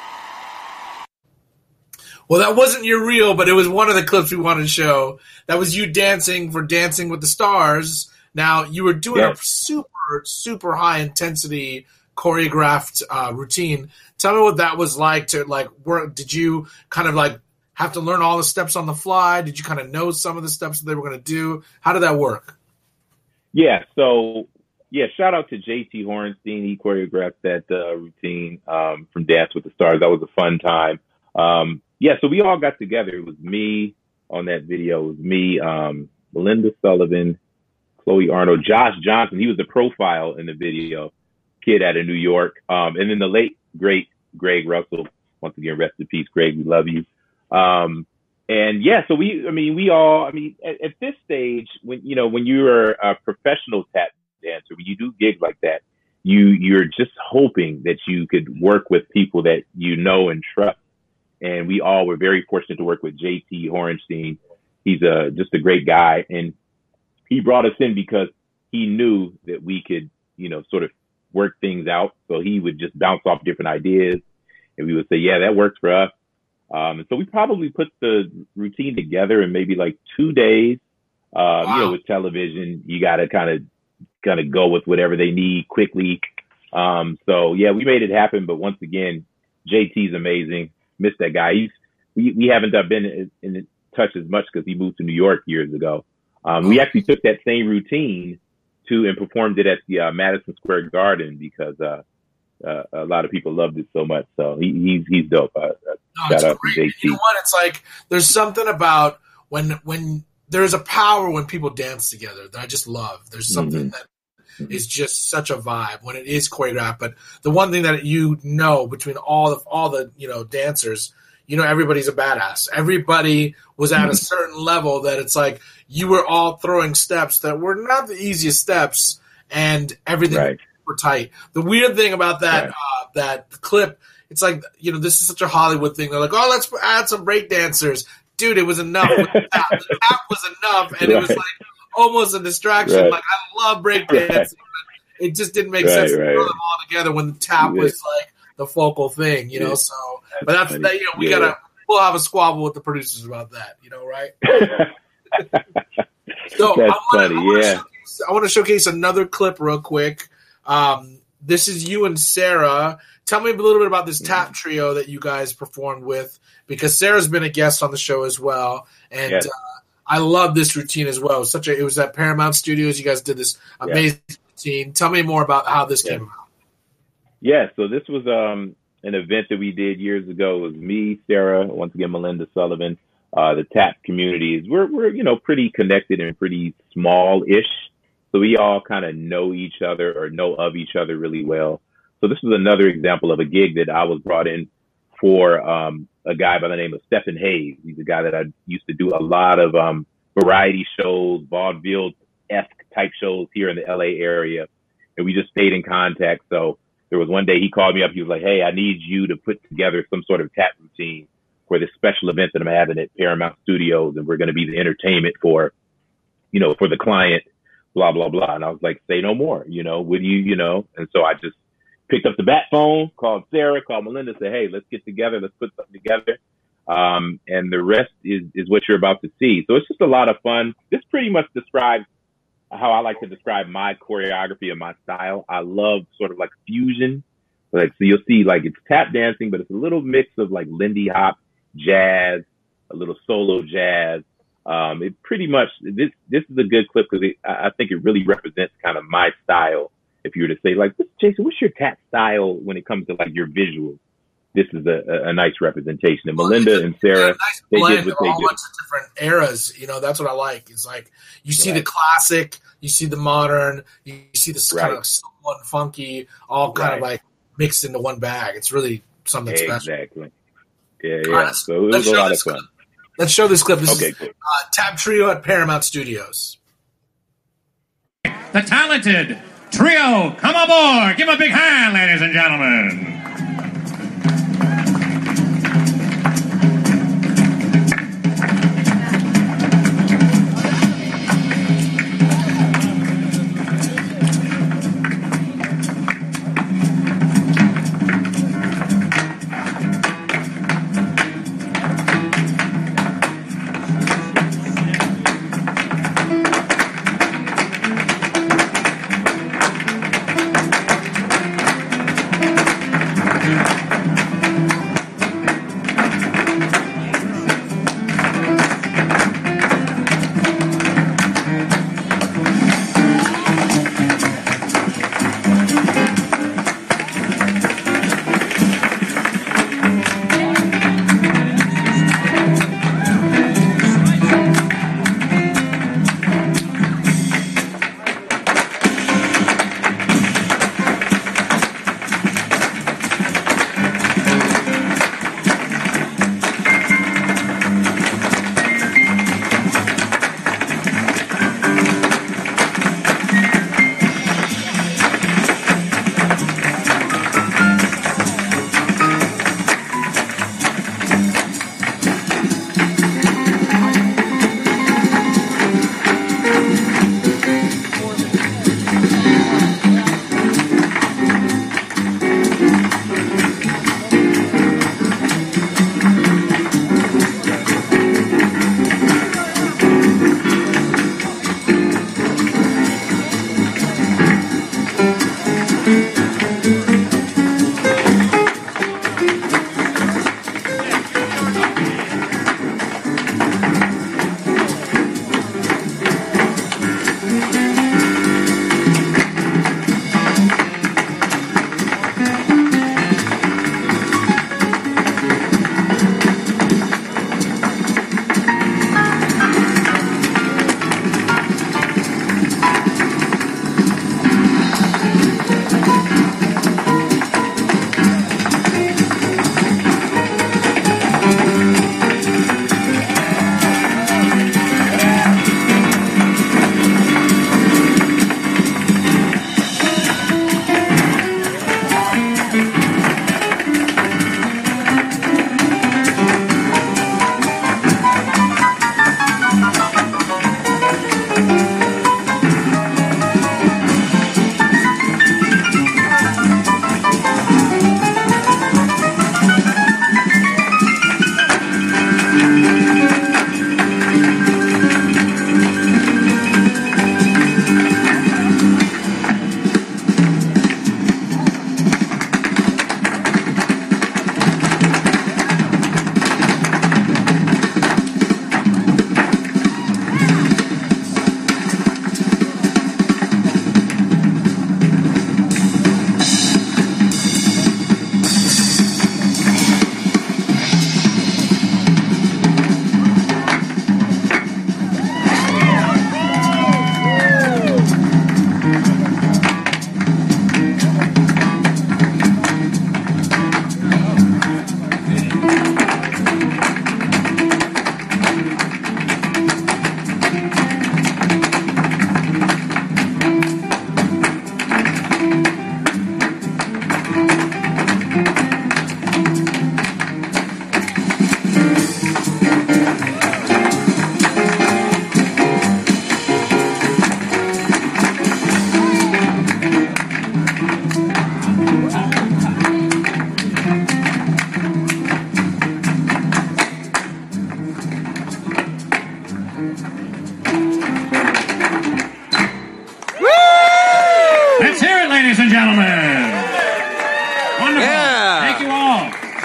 Well, that wasn't your reel, but it was one of the clips we wanted to show. That was you dancing for Dancing with the Stars. Now, you were doing yes. a super, super high-intensity choreographed uh, routine. Tell me what that was like to, like, work. Did you kind of, like, have to learn all the steps on the fly? Did you kind of know some of the steps that they were going to do? How did that work? Yeah, so, yeah, shout out to J T Horenstein. He choreographed that uh, routine um, from Dance with the Stars. That was a fun time. Um, yeah, so we all got together. It was me on that video. It was me, um, Melinda Sullivan, Chloe Arnold, Josh Johnson. He was the profile in the video, kid out of New York. Um, and then the late, great Greg Russell. Once again, rest in peace, Greg. We love you. Um, and yeah, so we, I mean, we all, I mean, at, at this stage, when, you know, when you're a professional tap dancer, when you do gigs like that, you, you're just hoping that you could work with people that you know and trust. And we all were very fortunate to work with J T Horenstein. He's a, just a great guy. And he brought us in because he knew that we could, you know, sort of work things out. So he would just bounce off different ideas and we would say, yeah, that works for us. Um, and so we probably put the routine together in maybe like two days. Uh, wow. You know, with television, you got to kind of, kind of go with whatever they need quickly. Um, so yeah, we made it happen. But once again, J T's amazing. Miss that guy. He's, we, we haven't been in, in touch as much because he moved to New York years ago. Um, we actually took that same routine to and performed it at the uh, Madison Square Garden because uh, uh, a lot of people loved it so much. So he, he's he's dope. Uh, no, shout out great. to J T. You know what? It's like there's something about when when there's a power when people dance together that I just love. There's something mm-hmm. that is just such a vibe when it is choreographed. But the one thing that you know between all the all the you know dancers, you know everybody's a badass. Everybody was at a certain level that it's like you were all throwing steps that were not the easiest steps, and everything right. were tight. The weird thing about that right. uh, that clip, it's like you know this is such a Hollywood thing. They're like, oh, let's add some break dancers. Dude, it was enough. The tap. the tap was enough, and right. it was like almost a distraction. Right. Like I love breakdancing, right. but it just didn't make right, sense to right. throw them all together when the tap yeah. was like the focal thing, you know. Yeah. So, that's but that's that, you know we yeah. gotta we'll have a squabble with the producers about that, you know, right? so that's I wanna, funny, I wanna yeah. Showcase, I want to showcase another clip real quick. Um, this is you and Sarah. Tell me a little bit about this tap trio that you guys performed with, because Sarah's been a guest on the show as well, and yes. uh, I love this routine as well. It was such a, it was at Paramount Studios. You guys did this amazing yes. routine. Tell me more about how this yes. came about. Yeah, so this was um, an event that we did years ago. It was me, Sarah, once again Melinda Sullivan, uh, the tap communities. We're we're you know pretty connected and pretty small-ish, so we all kind of know each other or know of each other really well. So this was another example of a gig that I was brought in for um, a guy by the name of Stephen Hayes. He's a guy that I used to do a lot of um, variety shows, vaudeville-esque type shows here in the L A area. And we just stayed in contact. So there was one day he called me up. He was like, hey, I need you to put together some sort of tap routine for this special event that I'm having at Paramount Studios. And we're going to be the entertainment for, you know, for the client, blah, blah, blah. And I was like, say no more, you know, would you, you know? And so I just picked up the bat phone, called Sarah, called Melinda, said, hey, let's get together. Let's put something together. Um, and the rest is, is what you're about to see. So it's just a lot of fun. This pretty much describes how I like to describe my choreography and my style. I love sort of like fusion. Like, so you'll see like it's tap dancing, but it's a little mix of like Lindy Hop, jazz, a little solo jazz. Um, it pretty much, this, this is a good clip because I think it really represents kind of my style. If you were to say, like, Jason, what's your tap style when it comes to like your visuals? This is a, a, a nice representation. And Melinda and Sarah, nice they did what they did. Bunch of different eras, you know. That's what I like. It's like you see right. the classic, you see the modern, you see this right. kind of soul and funky, all kind right. of like mixed into one bag. It's really something exactly. special. Exactly. Yeah, yeah. Right, so it was a lot of fun. Clip. Let's show this clip. This okay, is cool. uh, Tap Trio at Paramount Studios. The talented trio, come aboard. Give a big hand, ladies and gentlemen.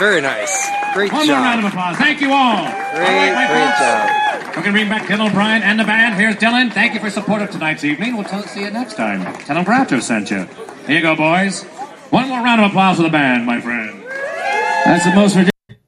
Very nice. Great One job. more round of applause. Thank you all. Great, all right, my great folks. job. We're going to bring back Dylan O'Brien and the band. Here's Dylan. Thank you for support of tonight's evening. We'll tell, see you next time. Tell them Grato sent you. Here you go, boys. One more round of applause for the band, my friend. That's the most ridiculous.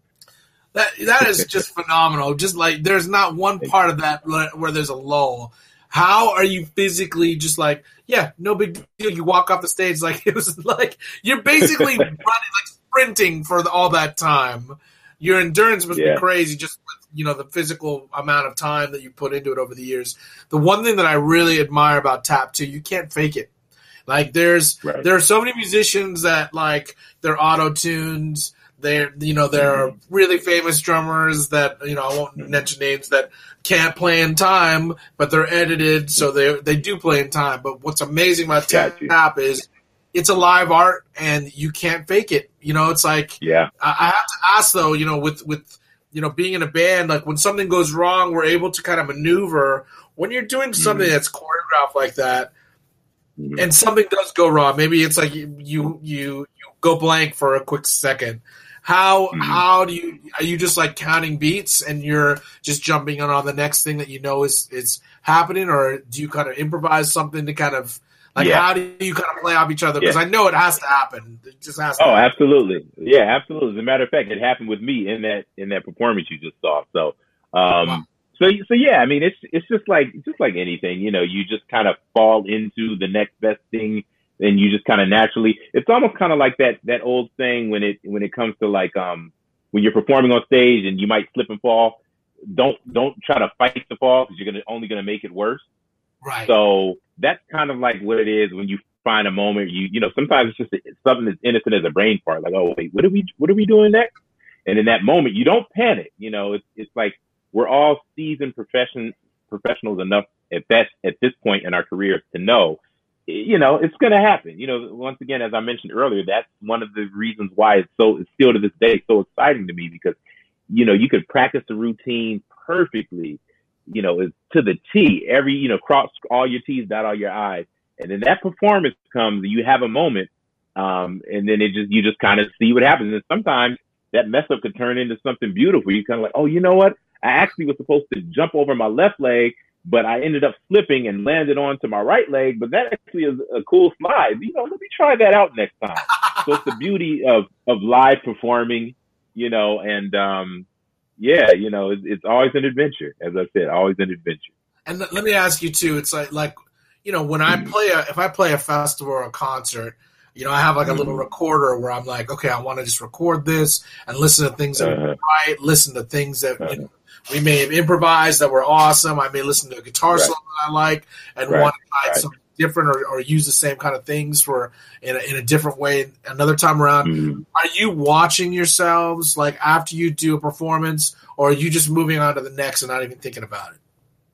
That that is just phenomenal. Just like there's not one part of that where there's a lull. How are you physically just like, yeah, no big deal. You walk off the stage like it was like you're basically running like sprinting for the, all that time. Your endurance must Yeah. be crazy, just with, you know, the physical amount of time that you put into it over the years. The one thing that I really admire about tap two, you can't fake it. Like there's Right. there are so many musicians that like they're auto tunes. They're, you know, there are really famous drummers that, you know, I won't mention names that can't play in time, but they're edited, so they they do play in time. But what's amazing about Got you. tap is it's a live art, and you can't fake it. You know, it's like Yeah. I, I have to ask though, you know, with with you know being in a band, like when something goes wrong, we're able to kind of maneuver. When you're doing something that's choreographed like that, Mhm. and something does go wrong, maybe it's like you you you, you go blank for a quick second. How Mhm. how do you are you just like counting beats and you're just jumping on, on the next thing that you know is is happening, or do you kind of improvise something to kind of like Yeah. how do you kind of play off each other? Because Yeah. I know it has to happen. It just has to. Oh, happen. absolutely. Yeah, absolutely. As a matter of fact, it happened with me in that in that performance you just saw. So, um, Wow. so so yeah. I mean, it's it's just like just like anything. You know, you just kind of fall into the next best thing, and you just kind of naturally. It's almost kind of like that that old thing when it when it comes to like um when you're performing on stage and you might slip and fall. Don't don't try to fight the fall because you're gonna only gonna make it worse. Right. So that's kind of like what it is when you find a moment. You you know sometimes it's just it's something as innocent as a brain fart. Like, oh wait, what are we what are we doing next? And in that moment, you don't panic. You know, it's it's like we're all seasoned profession professionals enough at that at this point in our careers to know, you know, it's going to happen. You know, once again, as I mentioned earlier, that's one of the reasons why it's so it's still to this day so exciting to me because you know you could practice the routine perfectly. You know, it's to the T, every, you know, cross all your T's, dot all your I's. And then that performance comes and you have a moment. Um, and then it just, you just kind of see what happens. And sometimes that mess up could turn into something beautiful. You kind of like, oh, you know what? I actually was supposed to jump over my left leg, but I ended up slipping and landed onto my right leg. But that actually is a cool slide. You know, let me try that out next time. So it's the beauty of, of live performing, you know, and, um, yeah, you know, it's, it's always an adventure. As I said, always an adventure. And th- let me ask you too. It's like, like you know, when I play a, if I play a festival or a concert, you know, I have like a little recorder where I'm like, okay, I want to just record this and listen to things that Uh-huh. we write, listen to things that you know, we may have improvised that were awesome. I may listen to a guitar Right. solo that I like and Right. want to try Right. something different or, or use the same kind of things for in a, in a different way another time around. Mm-hmm. Are you watching yourselves like after you do a performance, or are you just moving on to the next and not even thinking about it?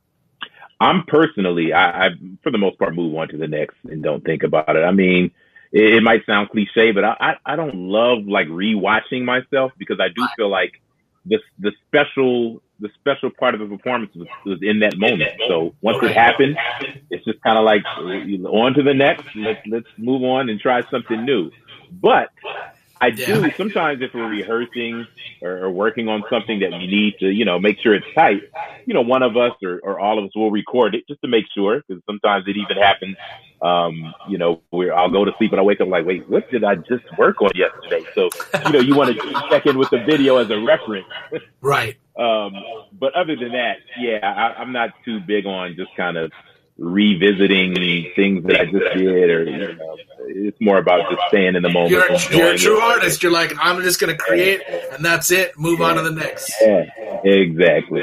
I'm personally, I, I for the most part move on to the next and don't think about it. I mean, it, it might sound cliche, but I, I, I don't love like rewatching myself because I do feel like the the special the special part of the performance was, was in that moment. So once it happened, it's just kind of like on to the next. Let's let's move on and try something new. But I do sometimes if we're rehearsing or, or working on something that we need to, you know, make sure it's tight, you know, one of us or, or all of us will record it just to make sure, because sometimes it even happens, um, you know, where I'll go to sleep and I wake up like, wait, what did I just work on yesterday? So, you know, you want to check in with the video as a reference. Right. Um, but other than that, yeah, I, I'm not too big on just kind of revisiting things that I just did, or you know, it's more about just staying in the moment. You're, you're a true it. artist. You're like, I'm just going to create, and that's it. Move yeah. on to the next. Yeah, exactly.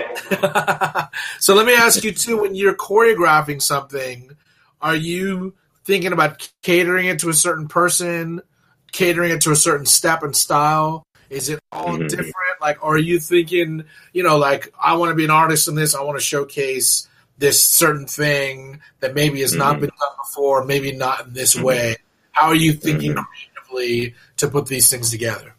So let me ask you too: when you're choreographing something, are you thinking about catering it to a certain person, catering it to a certain step and style? Is it all mm-hmm. different? Like, are you thinking, you know, like I want to be an artist in this. I want to showcase this certain thing that maybe has mm-hmm. not been done before, maybe not in this mm-hmm. way. How are you thinking mm-hmm. creatively to put these things together?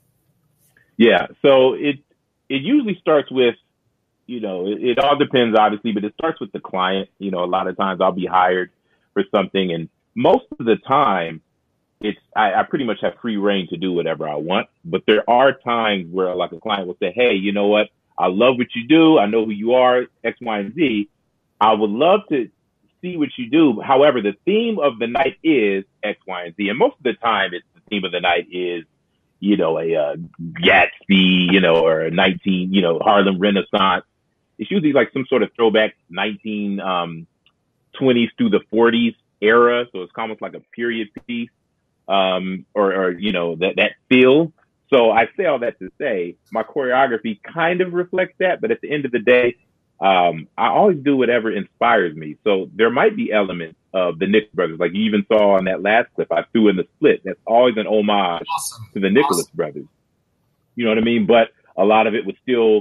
Yeah, so it it usually starts with, you know, it, it all depends obviously, but it starts with the client. You know, a lot of times I'll be hired for something, and most of the time it's I, I pretty much have free reign to do whatever I want. But there are times where like a client will say, hey, you know what? I love what you do. I know who you are, X, Y, and Z. I would love to see what you do. However, the theme of the night is X, Y, and Z. And most of the time, it's the theme of the night is, you know, a uh, Gatsby, you know, or a nineteen, you know, Harlem Renaissance. It's usually like some sort of throwback nineteen twenties through the forties era. So it's almost like a period piece, um, or, or, you know, that, that feel. So I say all that to say my choreography kind of reflects that. But at the end of the day, um, I always do whatever inspires me. So there might be elements of the Nicholas brothers. Like you even saw on that last clip, I threw in the split. That's always an homage Awesome. to the Nicholas Awesome. brothers. You know what I mean? But a lot of it was still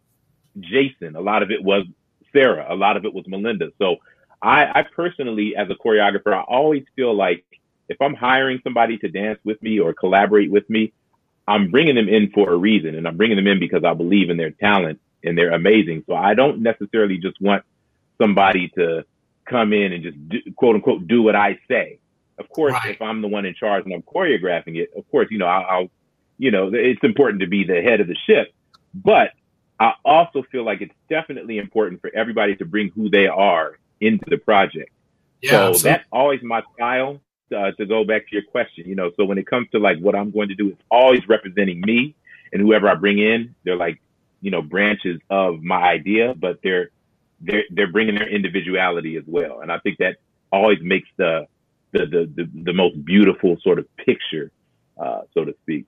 Jason. A lot of it was Sarah. A lot of it was Melinda. So I, I personally, as a choreographer, I always feel like if I'm hiring somebody to dance with me or collaborate with me, I'm bringing them in for a reason. And I'm bringing them in because I believe in their talent and they're amazing. So I don't necessarily just want somebody to come in and just do, quote unquote, do what I say. Of course, Right. if I'm the one in charge and I'm choreographing it, of course, you know, I'll, I'll, you know, it's important to be the head of the ship, but I also feel like it's definitely important for everybody to bring who they are into the project. Yeah, so absolutely. that's always my style. Uh, to go back to your question, you know, so when it comes to like what I'm going to do, it's always representing me, and whoever I bring in, they're like, you know, branches of my idea, but they're they're they're bringing their individuality as well, and I think that always makes the the the the, the most beautiful sort of picture, uh, so to speak.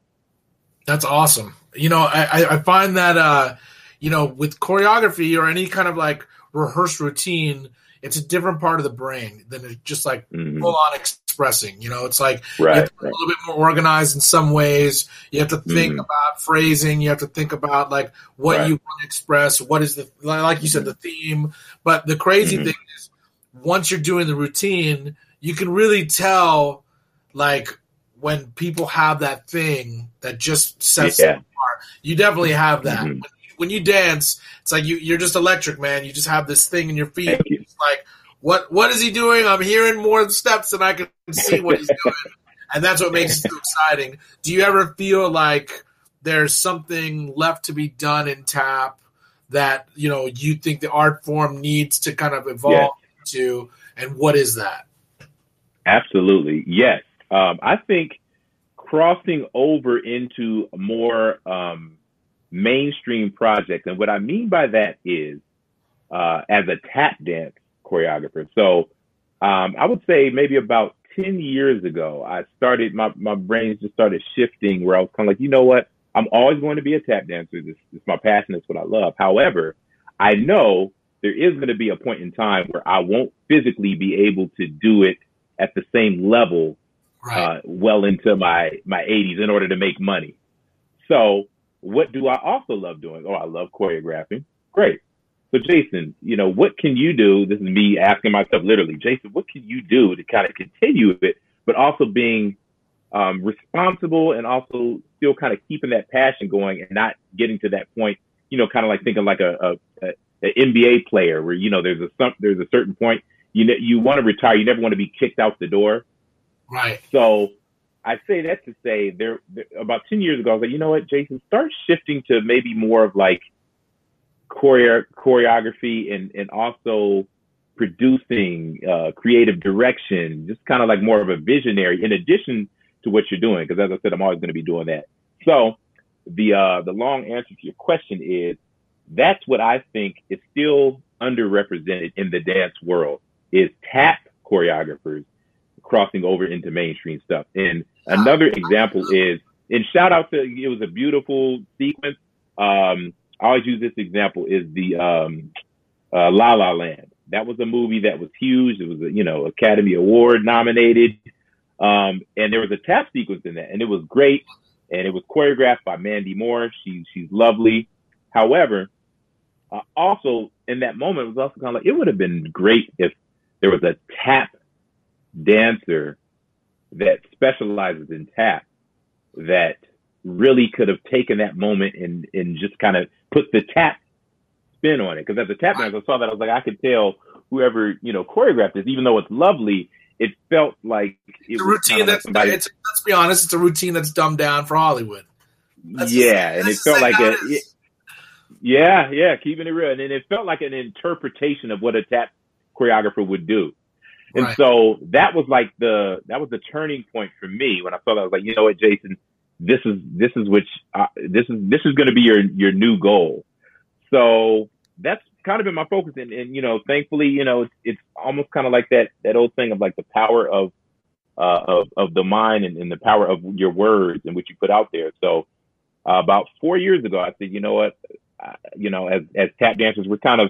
That's awesome. You know, I, I find that, uh, you know, with choreography or any kind of like rehearsed routine, it's a different part of the brain than it's just like Mhm. full on expressing. You know, it's like Right, you have to be right. a little bit more organized in some ways. You have to think Mhm. about phrasing. You have to think about like what Right. you want to express. What is the, like you said, the theme. But the crazy Mhm. thing is once you're doing the routine, you can really tell like when people have that thing that just sets Yeah. them apart. You definitely have that. Mhm. When, you, when you dance, it's like you, you're just electric, man. You just have this thing in your feet. Thank you. It's like, what what is he doing? I'm hearing more steps than I can see what he's doing. And that's what makes it so exciting. Do you ever feel like there's something left to be done in tap that, you know, you think the art form needs to kind of evolve into, and what is that? Absolutely. Yes. Um, I think crossing over into more um, mainstream projects, and what I mean by that is uh, as a tap dance choreographer. So um, I would say maybe about ten years ago, I started, my, my brain just started shifting where I was kind of like, you know what? I'm always going to be a tap dancer. This is my passion. It's what I love. However, I know there is going to be a point in time where I won't physically be able to do it at the same level Right. uh, well into my, my eighties in order to make money. So what do I also love doing? Oh, I love choreographing. Great. So Jason, you know, what can you do? This is me asking myself literally, Jason, what can you do to kind of continue it, but also being um, responsible and also still kind of keeping that passion going and not getting to that point, you know, kind of like thinking like a, a, a an N B A player where, you know, there's a some, there's a certain point you ne- you want to retire. You never want to be kicked out the door. Right. So I say that to say there, there about ten years ago, I was like, you know what, Jason, start shifting to maybe more of like choreo- choreography and, and also producing, uh, creative direction, just kind of like more of a visionary in addition to what you're doing. Cause as I said, I'm always going to be doing that. So the, uh, the long answer to your question is that's what I think is still underrepresented in the dance world is tap choreographers crossing over into mainstream stuff. And another example is, and shout out to, it was a beautiful sequence. Um, I always use this example is the, um, uh, La La Land. That was a movie that was huge. It was a, you know, Academy Award nominated. Um, and there was a tap sequence in that and it was great. And it was choreographed by Mandy Moore. She's, she's lovely. However, uh, also in that moment, it was also kind of like, it would have been great if there was a tap dancer that specializes in tap that really could have taken that moment and, and just kind of put the tap spin on it. Because as a tap dancer, I saw that, I was like, I could tell whoever, you know, choreographed this, even though it's lovely, it felt like it it's a was routine like that's somebody, it's, let's be honest, it's a routine that's dumbed down for Hollywood. That's yeah, just, and it felt like a it, yeah, yeah, keeping it real, and it felt like an interpretation of what a tap choreographer would do. And right. so that was like the that was the turning point for me when I thought I was like, you know what, Jason, this is this is which uh, this is this is going to be your your new goal. So that's kind of been my focus, and, and you know, thankfully, you know, it's, it's almost kind of like that that old thing of like the power of uh, of of the mind and, and the power of your words and what you put out there. So uh, about four years ago, I said, you know what, uh, you know, as as tap dancers, we're kind of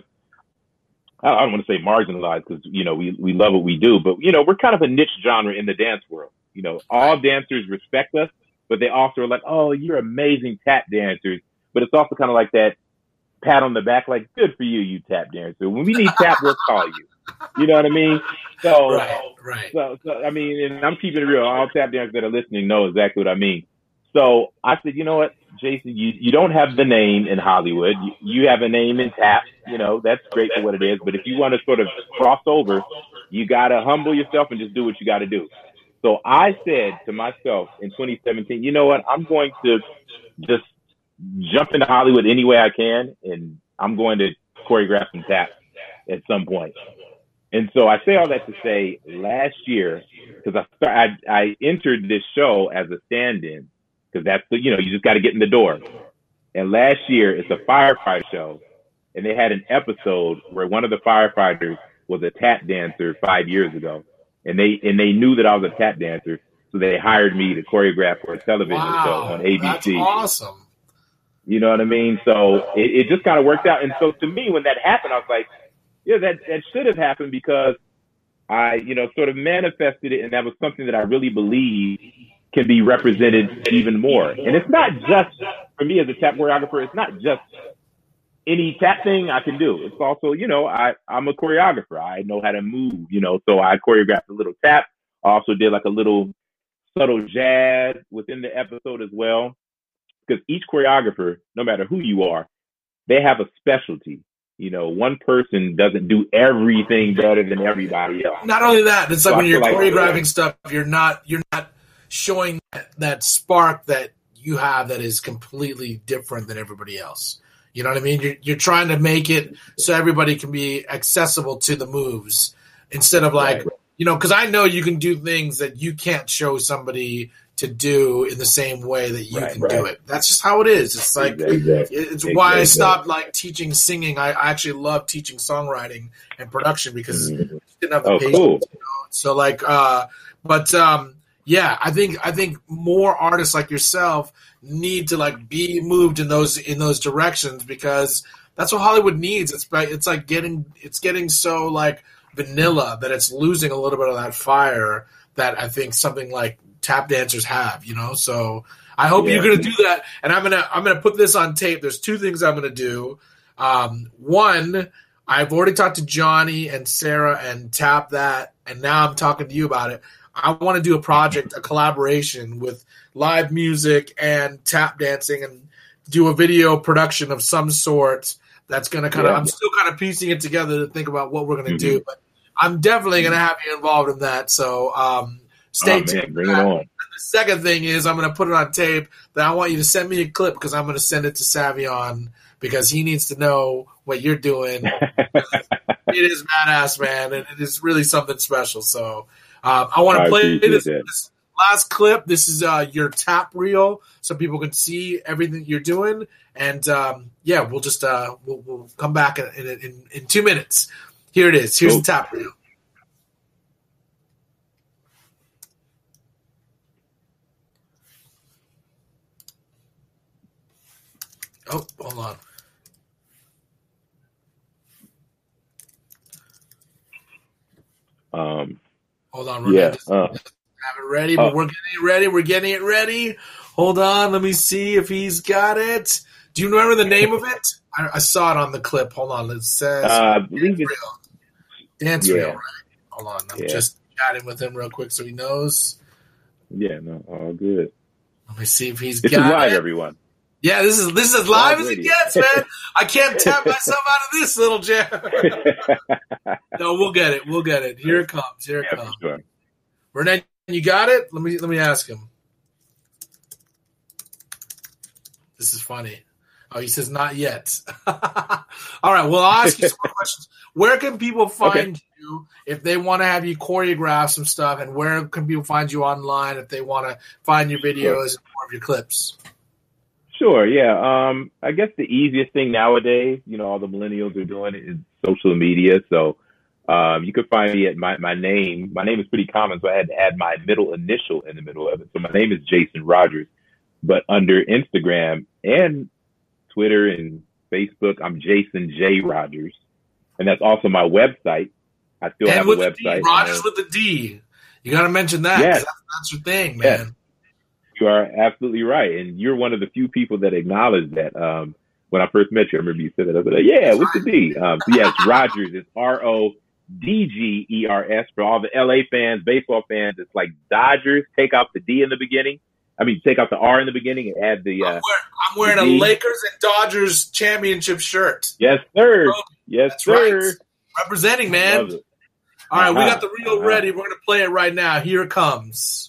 I don't want to say marginalized because, you know, we, we love what we do, but, you know, we're kind of a niche genre in the dance world. You know, all dancers respect us, but they also are like, oh, you're amazing tap dancers. But it's also kind of like that pat on the back, like, good for you, you tap dancer. When we need tap, we'll call you. You know what I mean? So, right, right. So, so, I mean, and I'm keeping it real. All tap dancers that are listening know exactly what I mean. So I said, you know what, Jason, you, you don't have the name in Hollywood. You, you have a name in tap. You know, that's great for what it is. But if you want to sort of cross over, you got to humble yourself and just do what you got to do. So I said to myself in twenty seventeen, you know what, I'm going to just jump into Hollywood any way I can, and I'm going to choreograph some tap at some point. And so I say all that to say last year, because I, start, I, I entered this show as a stand-in, because that's the, you know, you just got to get in the door. And last year, it's a firefighter show, and they had an episode where one of the firefighters was a tap dancer five years ago, and they and they knew that I was a tap dancer, so they hired me to choreograph for a television wow, show on A B C. That's awesome. You know what I mean? So it, it just kind of worked out. And so to me, when that happened, I was like, yeah, that that should have happened because I, you know, sort of manifested it, and that was something that I really believe can be represented even more. And it's not just, for me as a tap choreographer, it's not just any tap thing I can do. It's also, you know, I, I'm a choreographer. I know how to move, you know, so I choreographed a little tap. I also did like a little subtle jazz within the episode as well. Because each choreographer, no matter who you are, they have a specialty. You know, one person doesn't do everything better than everybody else. Not only that, it's like so when you're like, choreographing stuff, you're not you're not showing that, that spark that you have that is completely different than everybody else. You know what I mean? You're you're trying to make it so everybody can be accessible to the moves instead of like, right. you know, because I know you can do things that you can't show somebody to do in the same way that you right, can right. do it. That's just how it is. It's like, exactly. it's exactly. why I stopped like teaching singing. I, I actually love teaching songwriting and production because mm-hmm. I didn't have the oh, patience. Cool. You know? So like, uh, but um, yeah, I think, I think more artists like yourself need to like be moved in those, in those directions because that's what Hollywood needs. It's it's like getting, it's getting so like vanilla that it's losing a little bit of that fire that I think something like tap dancers have, you know. So I hope yeah. you're gonna do that, and I'm gonna I'm gonna put this on tape. There's two things I'm gonna do. Um, one, I've already talked to Johnny and Sarah and Tap that, and now I'm talking to you about it. I want to do a project, a collaboration with live music and tap dancing, and do a video production of some sort. That's gonna kind of. Yeah. I'm still kind of piecing it together to think about what we're gonna mm-hmm. do, but I'm definitely gonna have you involved in that. So. Um, Stay oh, tuned. Man, bring it on. The second thing is I'm going to put it on tape. Then I want you to send me a clip because I'm going to send it to Savion because he needs to know what you're doing. It is badass, man, and it is really something special. So um, I want to play this, this last clip. This is uh, your tap reel, so people can see everything you're doing. And um, yeah, we'll just uh, we'll, we'll come back in, in, in, in two minutes. Here it is. Here's cool. the tap reel. Oh, hold on. Um, hold on. We're yeah. just uh, have it ready, but uh, we're getting it ready. We're getting it ready. Hold on. Let me see if he's got it. Do you remember the name of it? I, I saw it on the clip. Hold on. It says uh, I Dance believe it's, Reel. Dance yeah. Reel, right? Hold on. I'm yeah. just chatting with him real quick so he knows. Yeah, no, all good. Let me see if he's this got is live, it. everyone. Yeah, this is this is as live as it gets, man. I can't tap myself out of this little jam. No, we'll get it. We'll get it. Here it comes. Here it yeah, comes. Sure. Renee, you got it? Let me let me ask him. This is funny. Oh, he says not yet. All right. Well, I'll ask you some more questions. Where can people find okay. you if they want to have you choreograph some stuff? And where can people find you online if they want to find your videos sure. and more of your clips? Sure. Yeah. Um, I guess the easiest thing nowadays, you know, all the millennials are doing is social media. So um, you could find me at my, my name. My name is pretty common, so I had to add my middle initial in the middle of it. So my name is Jason Rogers. But under Instagram and Twitter and Facebook, I'm Jason J. Rogers. And that's also my website. I still and have with a the website. D, Rogers with the D. You got to mention that. Yes. That's, that's your thing, man. Yes. You are absolutely right. And you're one of the few people that acknowledge that. Um, when I first met you, I remember you said that. I was like, yeah, what's the D? Um, so yes, Rogers. It's R O D G E R S. For all the L A fans, baseball fans, it's like Dodgers. Take out the D in the beginning. I mean, take out the R in the beginning and add the. Uh, I'm wearing, I'm wearing a Lakers and Dodgers championship shirt. Yes, sir. Yes, That's sir. Right. Representing, man. All right, uh-huh. we got the reel uh-huh. ready. We're going to play it right now. Here it comes.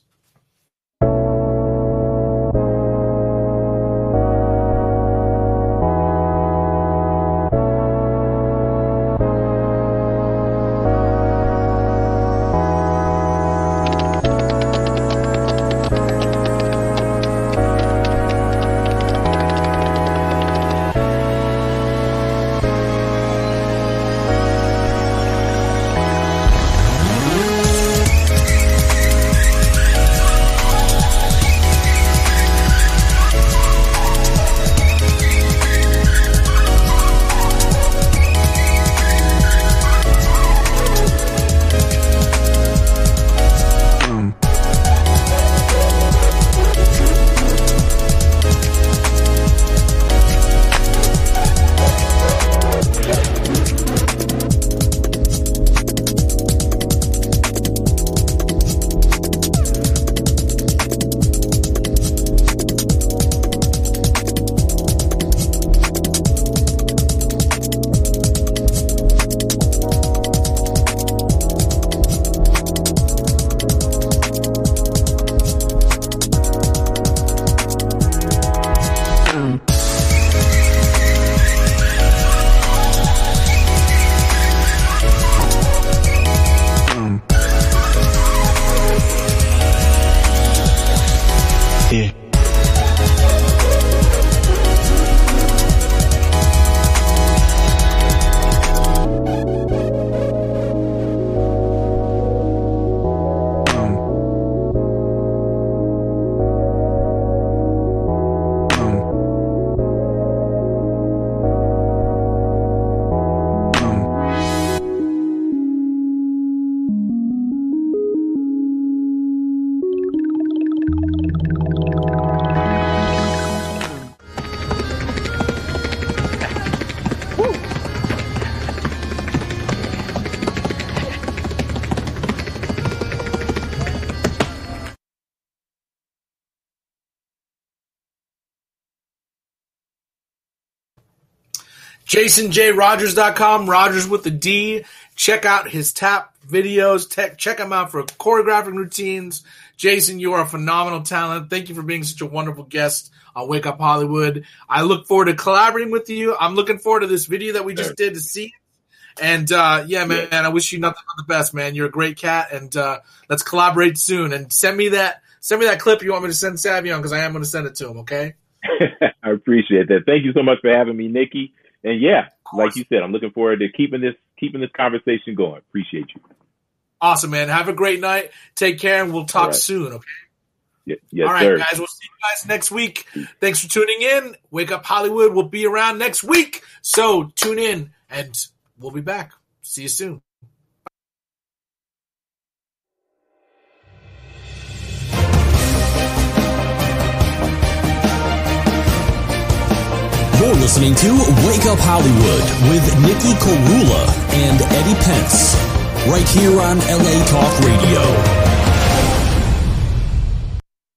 Jason J Rogers dot com, Rogers with the D. Check out his tap videos. Tech, check him out for choreographing routines. Jason, you are a phenomenal talent. Thank you for being such a wonderful guest on Wake Up Hollywood. I look forward to collaborating with you. I'm looking forward to this video that we just did to see. And, uh, yeah, man, I wish you nothing but the best, man. You're a great cat, and uh, let's collaborate soon. And send me that send me that clip you want me to send Savion, because I am going to send it to him, okay? I appreciate that. Thank you so much for having me, Nikki. And, yeah, like you said, I'm looking forward to keeping this keeping this conversation going. Appreciate you. Awesome, man. Have a great night. Take care, and we'll talk right. soon, okay? Yeah, yes, All right, sir. guys. We'll see you guys next week. Thanks for tuning in. Wake Up Hollywood will be around next week. So tune in, and we'll be back. See you soon. You're listening to Wake Up Hollywood with Nikki Korula and Eddie Pence, right here on L A Talk Radio.